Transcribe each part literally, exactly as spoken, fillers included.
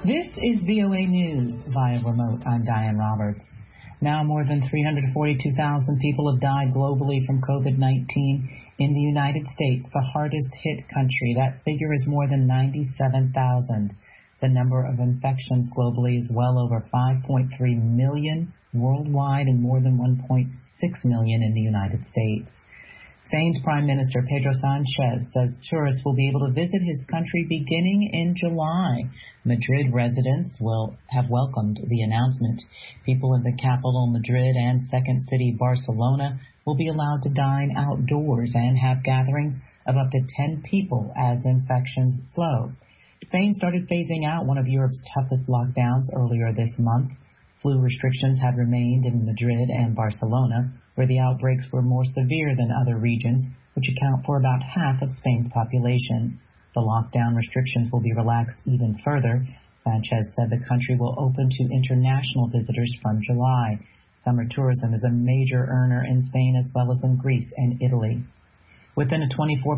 This is V O A News via remote. I'm Diane Roberts. Now more than three hundred forty-two thousand people have died globally from COVID nineteen in the United States, the hardest hit country. That figure is more than ninety-seven thousand. The number of infections globally is well over five point three million worldwide and more than one point six million in the United States. Spain's Prime Minister Pedro Sanchez says tourists will be able to visit his country beginning in July. Madrid residents will have welcomed the announcement. People in the capital, Madrid, and second city, Barcelona, will be allowed to dine outdoors and have gatherings of up to ten people as infections slow. Spain started phasing out one of Europe's toughest lockdowns earlier this month. Flu restrictions had remained in Madrid and Barcelona, where the outbreaks were more severe than other regions, which account for about half of Spain's population. The lockdown restrictions will be relaxed even further. Sanchez said the country will open to international visitors from July. Summer tourism is a major earner in Spain as well as in Greece and Italy. Within a twenty-four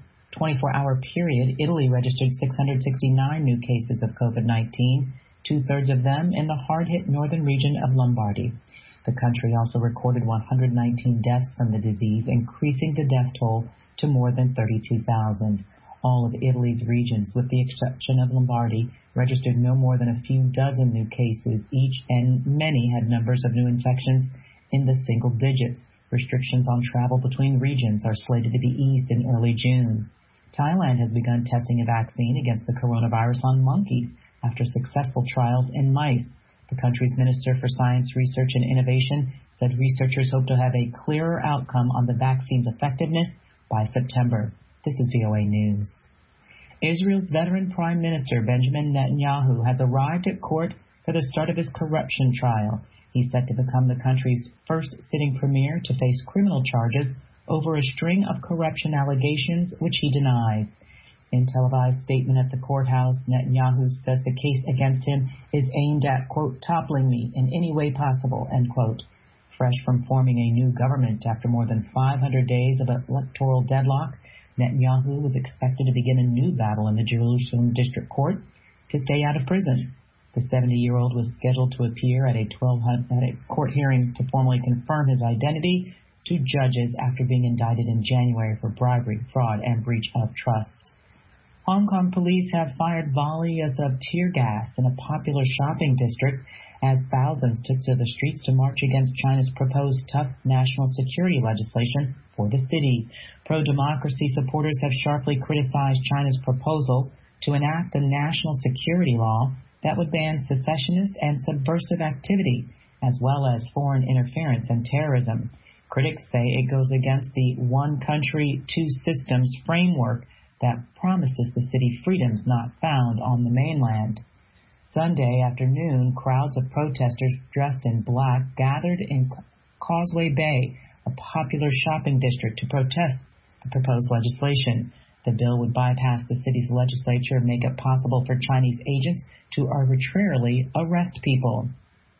hour period, Italy registered six hundred sixty-nine new cases of COVID nineteen, two-thirds of them in the hard-hit northern region of Lombardy. The country also recorded one hundred nineteen deaths from the disease, increasing the death toll to more than thirty-two thousand. All of Italy's regions, with the exception of Lombardy, registered no more than a few dozen new cases each, and many had numbers of new infections in the single digits. Restrictions on travel between regions are slated to be eased in early June. Thailand has begun testing a vaccine against the coronavirus on monkeys after successful trials in mice. The country's Minister for Science, Research and Innovation said researchers hope to have a clearer outcome on the vaccine's effectiveness by September. This is V O A News. Israel's veteran Prime Minister Benjamin Netanyahu has arrived at court for the start of his corruption trial. He's set to become the country's first sitting premier to face criminal charges over a string of corruption allegations, which he denies. In a televised statement at the courthouse, Netanyahu says the case against him is aimed at, quote, toppling me in any way possible, end quote. Fresh from forming a new government after more than five hundred days of electoral deadlock, Netanyahu was expected to begin a new battle in the Jerusalem District Court to stay out of prison. The seventy-year-old was scheduled to appear at a, twelve, at a court hearing to formally confirm his identity to judges after being indicted in January for bribery, fraud, and breach of trust. Hong Kong police have fired volleys of tear gas in a popular shopping district as thousands took to the streets to march against China's proposed tough national security legislation for the city. Pro-democracy supporters have sharply criticized China's proposal to enact a national security law that would ban secessionist and subversive activity, as well as foreign interference and terrorism. Critics say it goes against the one country, two systems framework that promises the city freedoms not found on the mainland. Sunday afternoon, crowds of protesters dressed in black gathered in Causeway Bay, a popular shopping district, to protest the proposed legislation. The bill would bypass the city's legislature and make it possible for Chinese agents to arbitrarily arrest people.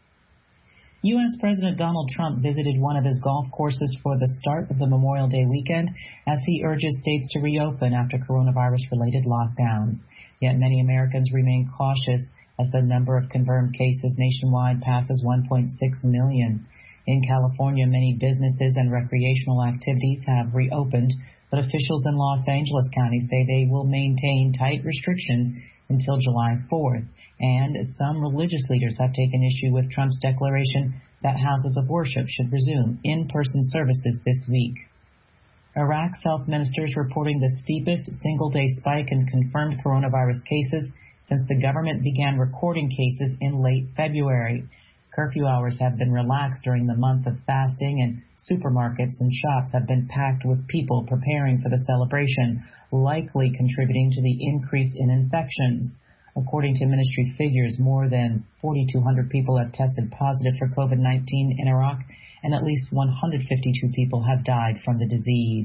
U S President Donald Trump visited one of his golf courses for the start of the Memorial Day weekend as he urges states to reopen after coronavirus-related lockdowns. Yet many Americans remain cautious as the number of confirmed cases nationwide passes one point six million. In California, many businesses and recreational activities have reopened, but officials in Los Angeles County say they will maintain tight restrictions until July fourth. And some religious leaders have taken issue with Trump's declaration that houses of worship should resume in-person services this week. Iraq's health minister is reporting the steepest single-day spike in confirmed coronavirus cases since the government began recording cases in late February. Curfew hours have been relaxed during the month of fasting, and supermarkets and shops have been packed with people preparing for the celebration, likely contributing to the increase in infections. According to ministry figures, more than forty-two hundred people have tested positive for COVID nineteen in Iraq, and at least one hundred fifty-two people have died from the disease.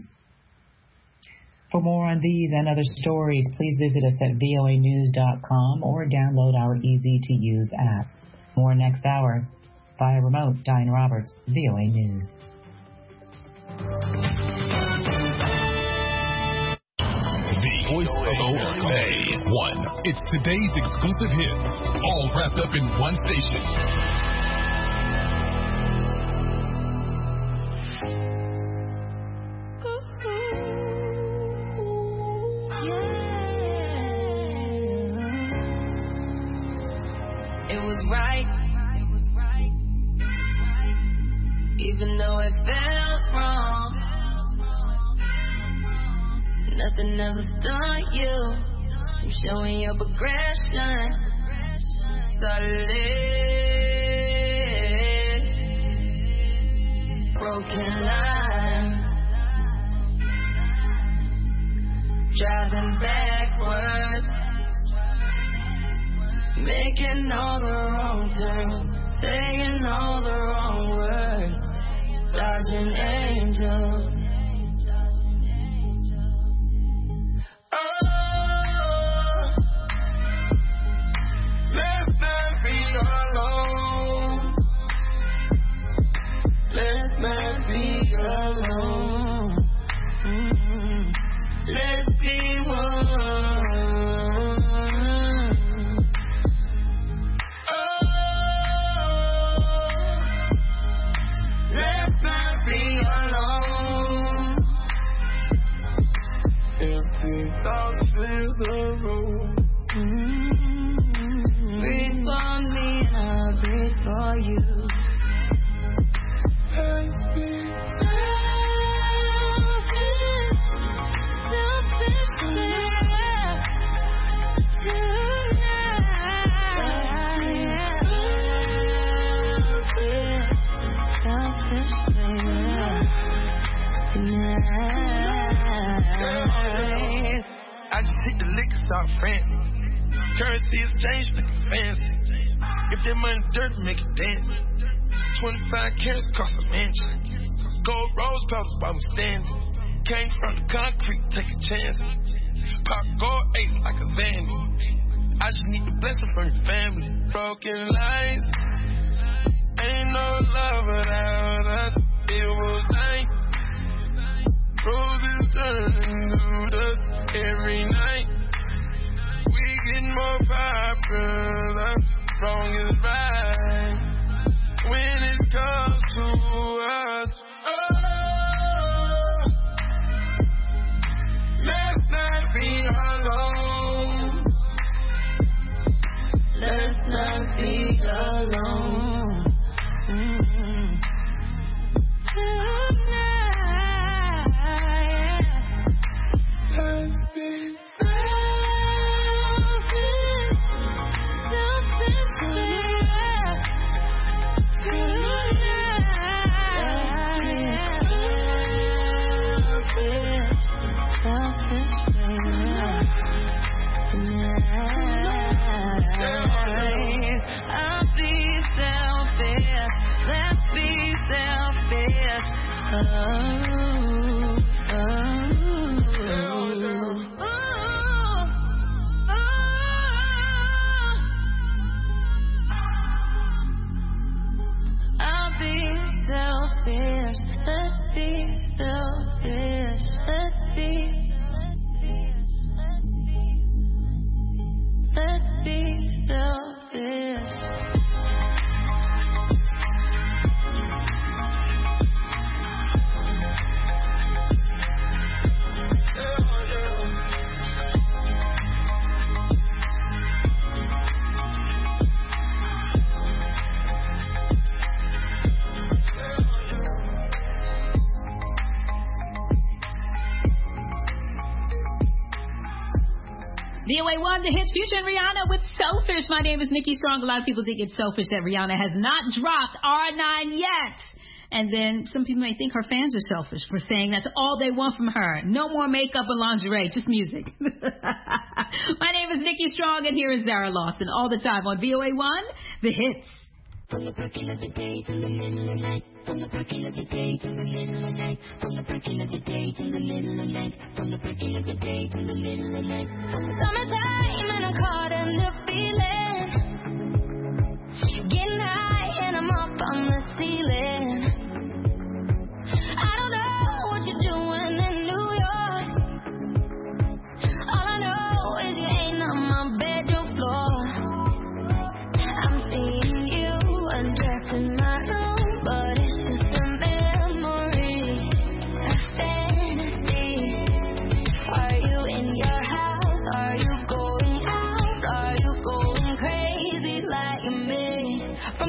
For more on these and other stories, please visit us at V O A news dot com or download our easy-to-use app. More next hour. Via remote, Diane Roberts, V O A News. voice of America. A one. It's today's exclusive hits, all wrapped up in one station. It was right. It was right. Even though it felt wrong. Nothing ever stopped you from showing your progression. Solid. Broken line. Driving backwards. Making all the wrong turns, saying all the wrong words, dodging angels. Oh, let's not be alone. Let's not be alone. Mm-hmm. Let's be one. Thoughts fill the room. Mm-hmm. Breathe for me and I'll breathe for you. Let's be selfish, selfish, yeah. Selfish, selfish, I just hit the liquor store fancy. Currency exchange looking fancy. If that money dirt, make it dance. twenty-five carats cost a mansion. Gold rose petals while we standing. Came from the concrete, take a chance. Pop gold eight like a Zandy. I just need the blessing from your family. Broken lights. Ain't no love without us. It was night. Roses turning to dust every night. We get more popular, wrong is right. When it comes to us, oh, let's not be alone. Let's not be alone. Mm-hmm. Let's be selfish, selfish, yeah. Selfish, selfish, I'll be selfish. Let's be selfish. Oh, oh. Selfish, let's be selfish, let's be, let's be selfish. V O A one, The Hits, Future and Rihanna with Selfish. My name is Nikki Strong. A lot of people think it's selfish that Rihanna has not dropped R nine yet. And then some people may think her fans are selfish for saying that's all they want from her. No more makeup and lingerie, just music. My name is Nikki Strong, and here is Zara Lawson all the time on V O A one, The Hits. From the breaking of the day to the middle of the night. From the breaking of the day to the middle of the night. From the breaking of the day to the middle of the night. From the breaking of the day to the middle of the night. Summertime and I'm caught in the feeling. Getting high and I'm up on the ceiling. I don't know what you're doing in New York. All I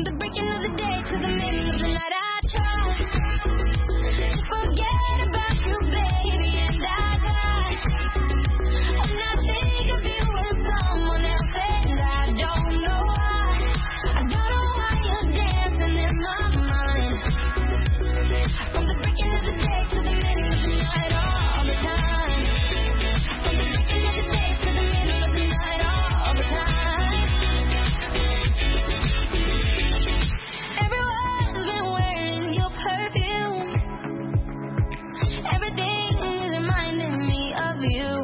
From the breaking of the day to the middle of the night, I try to forget about you, baby, and I try. And I think of you with someone else, and I don't know why. I don't know why you're dancing in my mind. From the breaking of the day to the middle of the night, all the time. From the breaking of the day to the middle of the night, all the time. Everyone's been wearing your perfume. Everything is reminding me of you.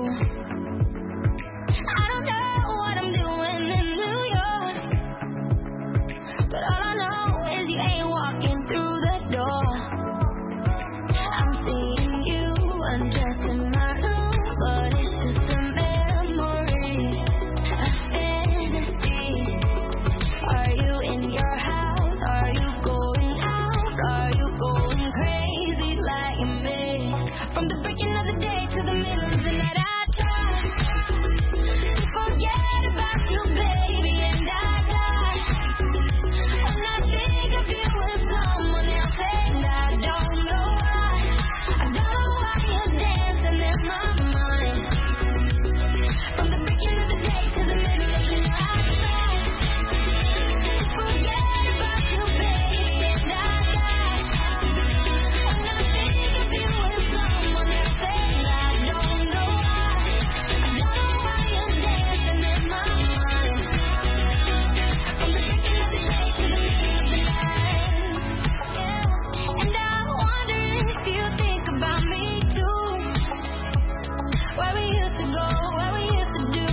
I don't know what I'm doing in New York, but all I know is you ain't walking through the door. I'm seeing you undressing my room, but it's just a memory, a fantasy. Are you in your house? Are you going out? Are you going crazy like me? From the breaking of the day to the middle of the night, I try to forget about you, baby, and I try. And I think of you with someone else, and I don't know why. I don't know why you're dancing in my mind. From the breaking of the day to the middle of the night, I try to forget about you, baby, and I try. And I think of you with someone else, and I don't know why. I don't know why you're dancing in my mind. From the breaking of the day to the middle of the night, yeah. And I wonder if you think about me too. Where we used to go, where we used to do.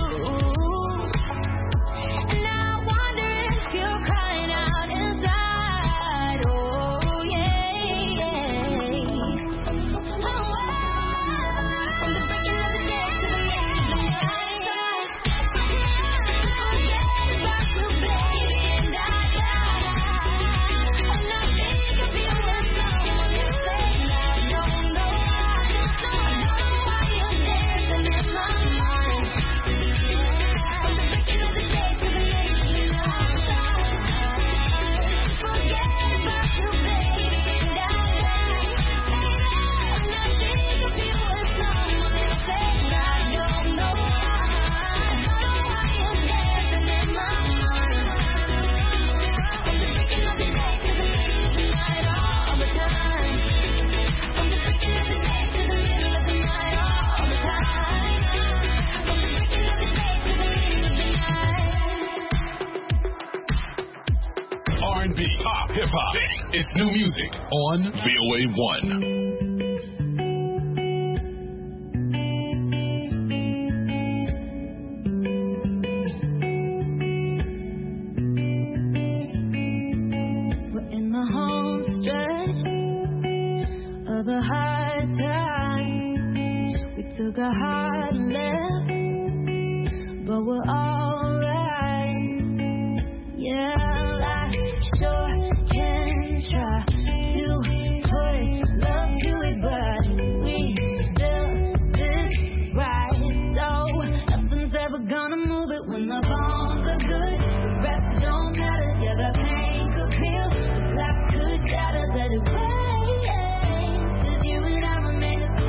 And I wonder if you're crying out inside. Oh yeah, yeah. Oh, wow. From the breaking of the day to the middle of the night, forget about you, baby, and I try. And I think of you with someone else, and I don't know why. No, I don't know why you're dancing in my mind. From the breaking of the day to the middle of the night, forget about you, baby, and I try. And I think of you with someone else, and I don't know why. I don't know why you're dancing in my mind. From the breaking of the day to the middle of the night, all the time. From the breaking of the day to the middle of the night, all the time. From the breaking of the day to the middle of the night. R and B, pop, hip hop. It's new music on V O A one. We're in the home stretch of a hard time. We took a hard left, but we're alright. Yeah, I sure can try to put love to it, but we do this right. So nothing's ever gonna move it when the bones are good. The rest don't matter. Yeah, the pain could peel, the glass could shatter. Let it rain, 'cause you and I remain the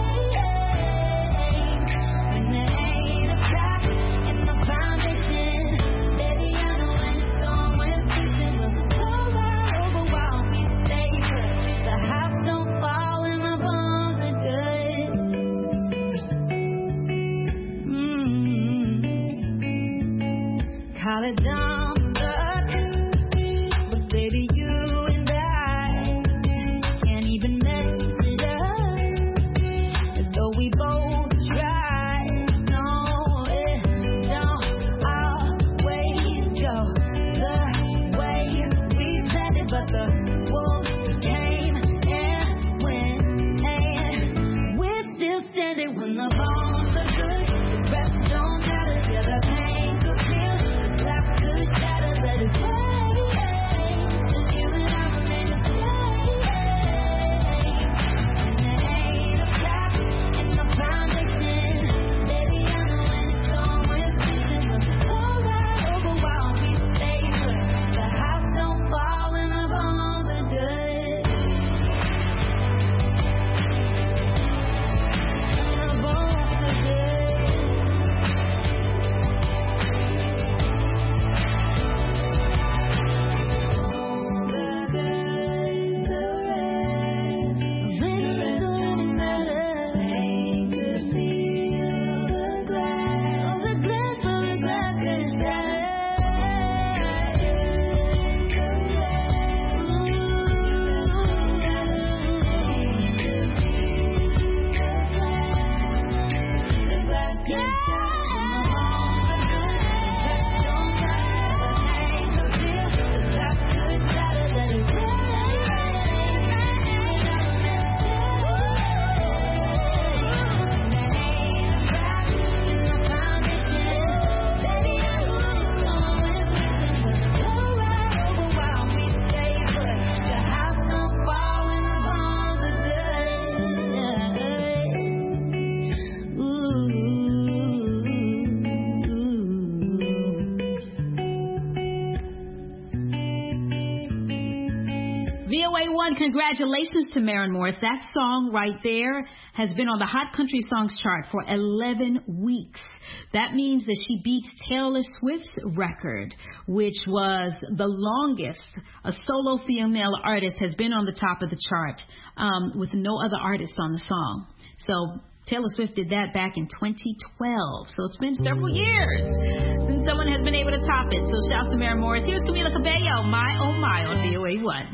same. When there ain't a crack in the foundation, baby, I know when it's gone, when it's fixing, we'll go right over while we stay put. The house don't fall when my bones are good. Mm-hmm. Call it dumb luck, but baby, you and I can't even mess it up, as though we both tried. No, it don't always go the way we planned it, but the wolves came and went, and we're still standing when the bones are good. The rest don't matter. Yeah, the pain could feel, the glass could shatter. Let it rain, 'cause V O A one, congratulations to Maren Morris. That song right there has been on the Hot Country Songs chart for eleven weeks. That means that she beats Taylor Swift's record, which was the longest a solo female artist has been on the top of the chart um, with no other artist on the song. So Taylor Swift did that back in twenty twelve. So it's been several years since someone has been able to top it. So shouts to Maren Morris. Here's Camila Cabello, My Oh My on V O A one.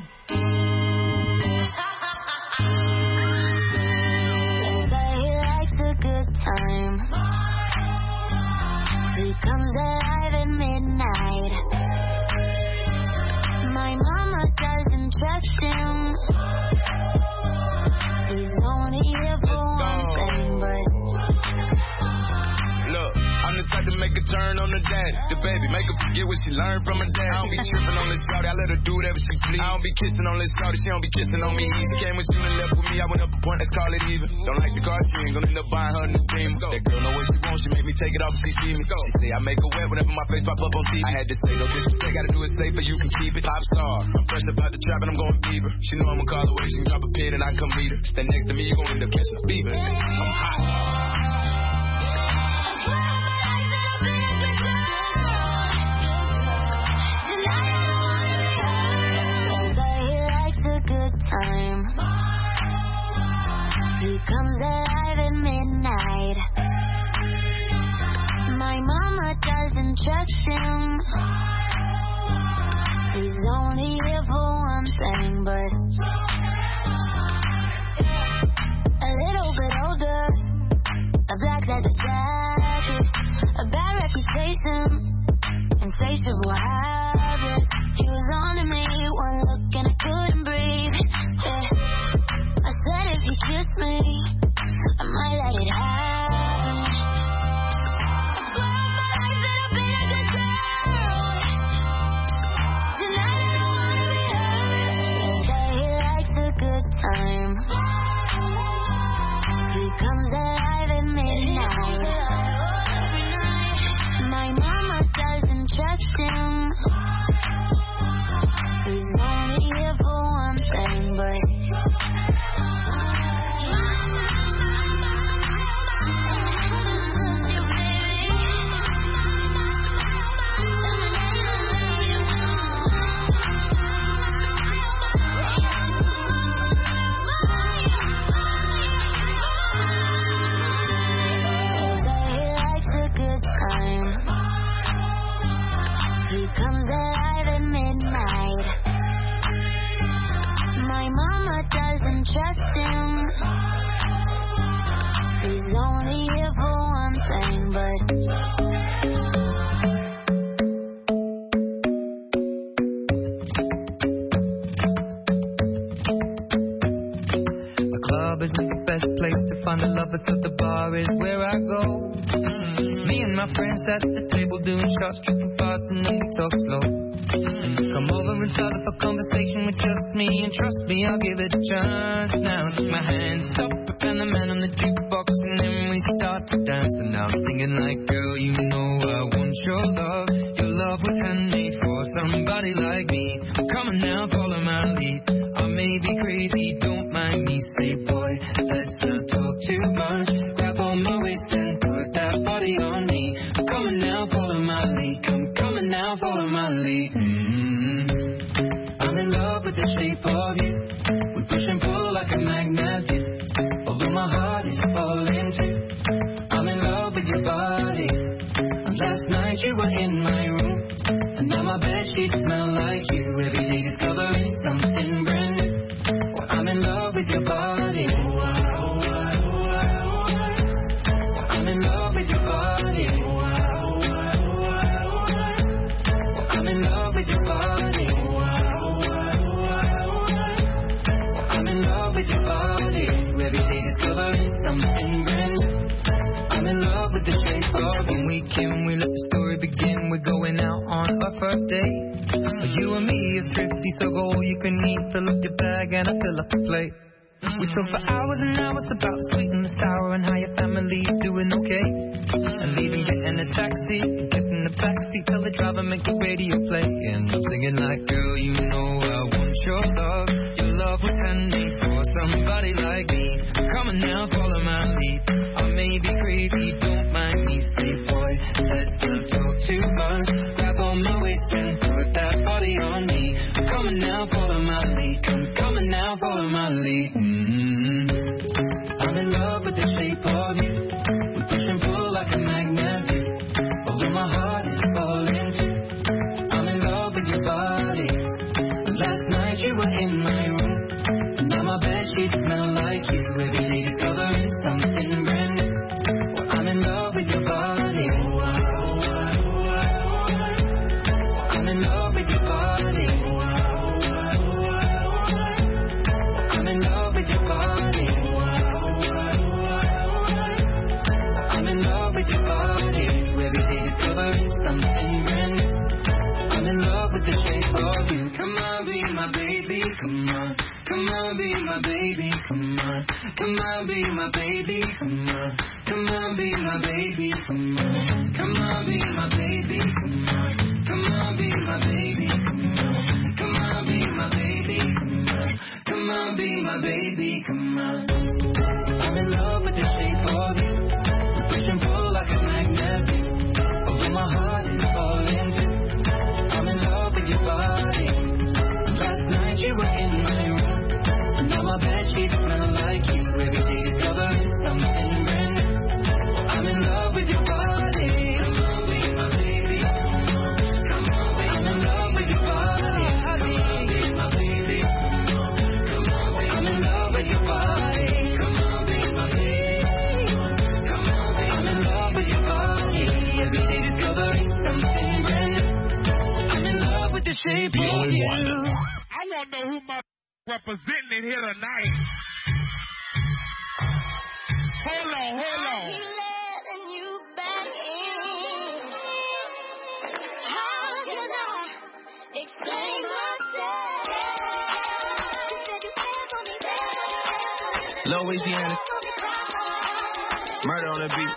Everybody likes a good time. He comes alive at midnight. My mama doesn't trust him. He's only here for one thing, but look, I'm the type to make a turn on the daddy. The baby, make her forget what she learned from her dad. I don't be tripping on this shawty, I let her do whatever she please. I don't be kissing on this shawty, she don't be kissing on me. Easy came with you and left with me, I went up a point, let's call it even. Don't like the car, she ain't gonna end up buying her a new dream. That girl know what she wants, she make me take it off if she see me. She say I make her wet whenever my face pop up on T V. I had to say no disrespect, gotta do it safer, you can keep it. Pop star, I'm fresh about the trap and I'm going fever. She know I'ma call away, she can drop a pin and I come meet her. Stand next to me, you gon' end up catching a fever. I'm hot. Time. He comes alive at midnight. My mama doesn't trust him. He's only here for one thing, but a little bit older, a black leather jacket, a bad reputation, insatiable habits. He was on to me, one look and I couldn't breathe. Yeah. I said if you kiss me, I might let it happen. I swear on my life that I've been a good girl. Tonight I don't wanna be hurt. He said he likes a good time. He comes alive at midnight. My mama doesn't trust him. He's only here for one thing, but he likes a good time. He comes alive at midnight. My mama doesn't trust him. He's only here for one thing, but a club isn't the best place to find the lovers, so the bar is where I go. Mm-hmm. Me and my friends at the table doing shots, tripping fast, and then we talk slow. Come over and start up a conversation with just me, and trust me, I'll give it a chance. Now take my hand, stop it, and the man on the jukebox, and then we start to dance. And now I'm singing like, girl, you know I want your love. Your love was handmade for somebody like me. Come on now, follow my lead. I may be crazy, don't mind me. Say, boy, let's not talk too much. Grab on my waist and put that body on me. Come on now, follow my lead. Come, come on now, follow my lead. Mm-hmm. I'm in love with the shape of you. We push and pull like a magnet do. Although my heart is falling too. I'm in love with your body. And last night you were in my room, and now my bedsheets smell like you. Every day discovering something brand new. Well, I'm in love with your body. I'm in love with your body. I'm in love with your body. I'm in love with your body. Every day discovering something brand new. I'm in love with the shape of you. When we can, we let the story begin. We're going out on our first date. You and me are thrifty, so go all you can eat. Fill up your bag and I fill up the plate. We talk for hours and hours about the sweet and the sour and how your family's doing okay. And leaving, getting a taxi, kissing the backseat, tell the driver make the radio play. And I'm singing like, girl, you know I want your love, your love was handmade for somebody like me. Come on now, follow my lead. I may be crazy, don't mind me. Say, boy, let's not talk too much. Grab on my waist and put that body on me. Come on now, follow my lead. Come, come on now, follow my lead. Mm-hmm. I'm in love with the shape of you. We push and pull like a magnet do. Although my heart is falling too. I'm in love with your body. Last night you were in my room. And now my bedsheets smell like you. Every day discovering something brand new. Well, I'm in love with your body. I'm in love with your body. I'm in love with your body. I'm in love with your body. Every day discovering something brand new. I'm in love with the shape of you. Come on, be my baby, come on. Come on, be my baby, come on. Come on, be my baby, come on. Come on, be my baby, come on. Come on, be my baby, come on. Come on, be my baby, come on. Come on, be my baby, come on. Come on, be my baby, come on. I'm in love with the shape of you. Push and pull like a magnet. Although my heart is falling too. I'm in love with your body. Last night you were in my room. And now my bedsheets smell like you. Every day discovering something brand new. I'm in love with your body. Come on, be my baby. Come on, be I'm in love with your body. Come on, be my baby. Come on, be I'm in love with your body. Come on, be my baby. Come on, be I'm in love with your body. Every day discovering something brand new. I'm in love with the shape of you. I want to know who my representing in here tonight. Hold on, hold on. I keep letting you back in. How can I explain myself? You said you cared for me better. Louisiana. Murder on the beat.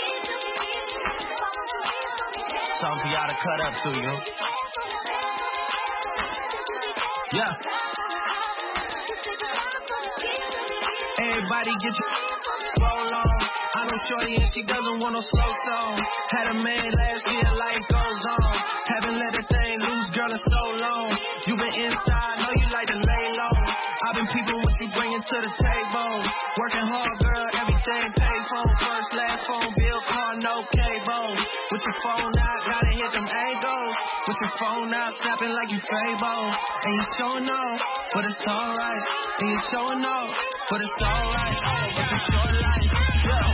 Something for y'all to cut up to, you know? Yeah. Everybody get your roll on. I know shorty and she doesn't want no slow song. Had a man last year, life goes on. Haven't let that thing loose, girl, in so long. You been inside, know you like to lay low. I've been peeping what you bringing to the table. Working hard, girl, everything paid for. First, last phone bill, car, no cable. With your phone out, gotta hit them angles. With your phone out, snapping like you Fable. And you showing off, but it's alright. And you showing off, but it's alright. It's a short life, yeah.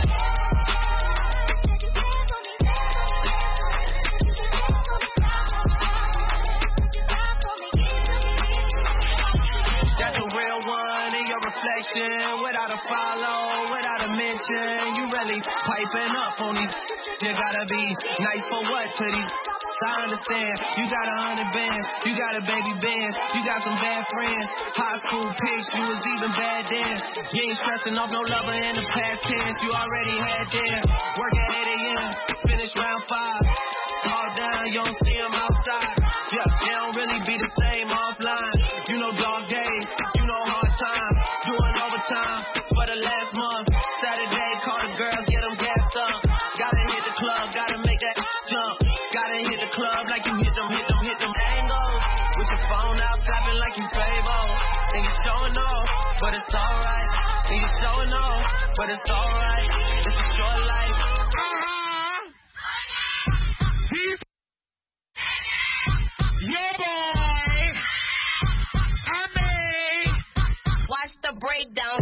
That's a real one in your reflection. Without a follow, without a mention. You really piping up on these. You gotta be nice for what to these. I understand, you got a hundred bands, you got a baby band, you got some bad friends, high school pics, you was even bad then. You ain't stressing off no lover in the past tense, you already had them. Work at eight a.m., finish round five, all down, you don't see them outside. Yeah, they don't really be the same offline. You know dog days, you know hard time, doing overtime for the last month. Saturday, call the girls, get them gassed up. Gotta hit the club, gotta make that jump. Gotta hit the club like you hit them, hit them, hit them angles. With your phone out, tapping like you Fable. And you showing off, but it's alright. And you showing off, but it's alright. It's a short life. Uh-huh. He's your boy. I mean. Watch the breakdown.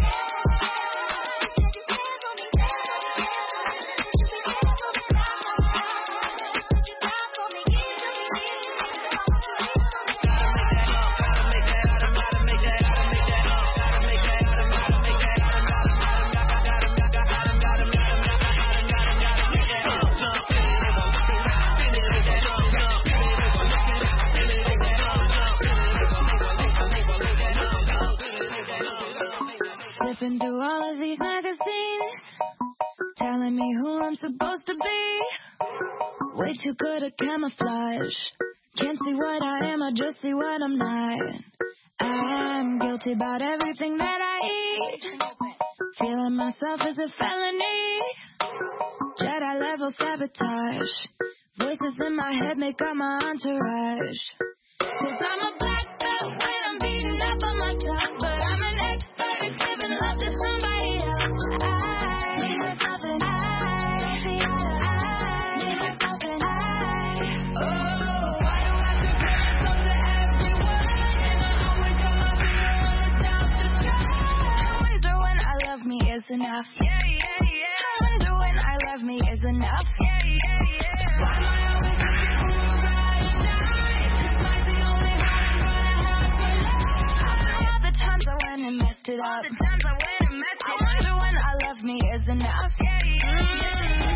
Flipping through all of these magazines, telling me who I'm supposed to be. Way too good at camouflage. Can't see what I am, I just see what I'm not. I'm guilty about everything that I eat. Feeling myself is a felony. Jedi level sabotage. Voices in my head make up my entourage. Cause I'm a black belt when I'm beating up on myself. But I'm an expert at giving love to somebody else. I need something. I need something. I, oh, why do I compare myself to everyone? And I always got my finger on the self-destruct. I wonder when I love me is enough. Yeah, yeah, yeah. I wonder when I love me is enough. Yeah, yeah, yeah. Why am I always looking for a ride or die? This might be the only heart I'm gonna have for life. After all the times I went and messed it up. All the times I went and messed it up. I wonder when I love me is enough. Yeah, yeah, yeah.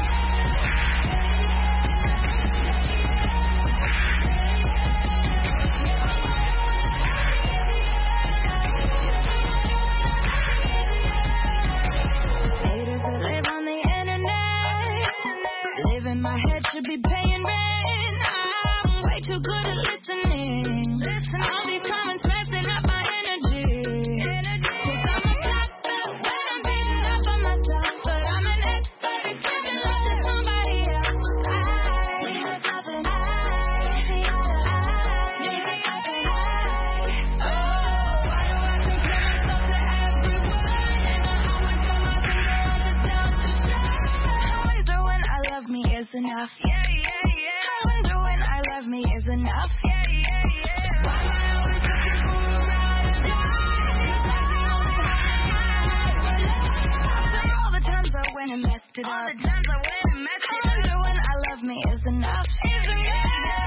Haters that live on the internet, live in my head should be paying rent. I'm way too good at listening. All these comments messing up my energy. Cause I'm a black belt when I'm beating up on myself. But I'm an expert at giving love to somebody else. I need something. I need something. Oh, why do I compare myself to everyone? And I always got my finger on the self-destruct. I wonder when I love me is enough. Yeah, yeah, yeah. I wonder when I love me is enough. Yeah, yeah, yeah. Why am I always looking for a ride or die? This might be the only heart I'm gonna have for life. After all the times I went and messed it up. All the times I went and messed it up. I wonder when I love me is enough. Is enough.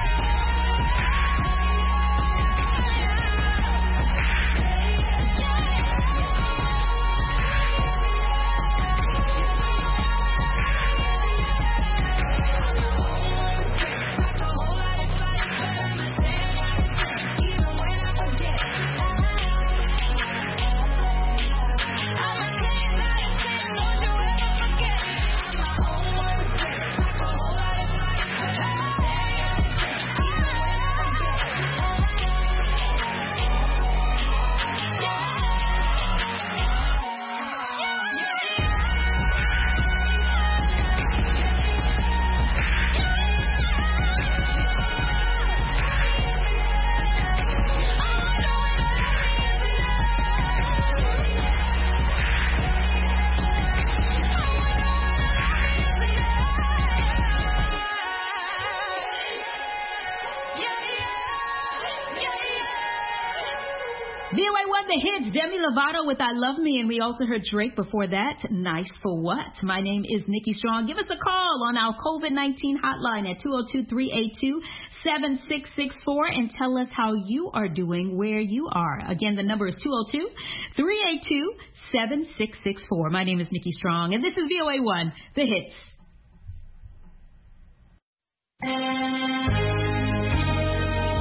V O A one, the hits, Demi Lovato with I Love Me, and we also heard Drake before that, Nice for What. My name is Nikki Strong. Give us a call on our COVID nineteen hotline at two oh two, three eight two, seven six six four and tell us how you are doing where you are. Again, the number is two oh two, three eight two, seven six six four. My name is Nikki Strong, and this is V O A one, the hits.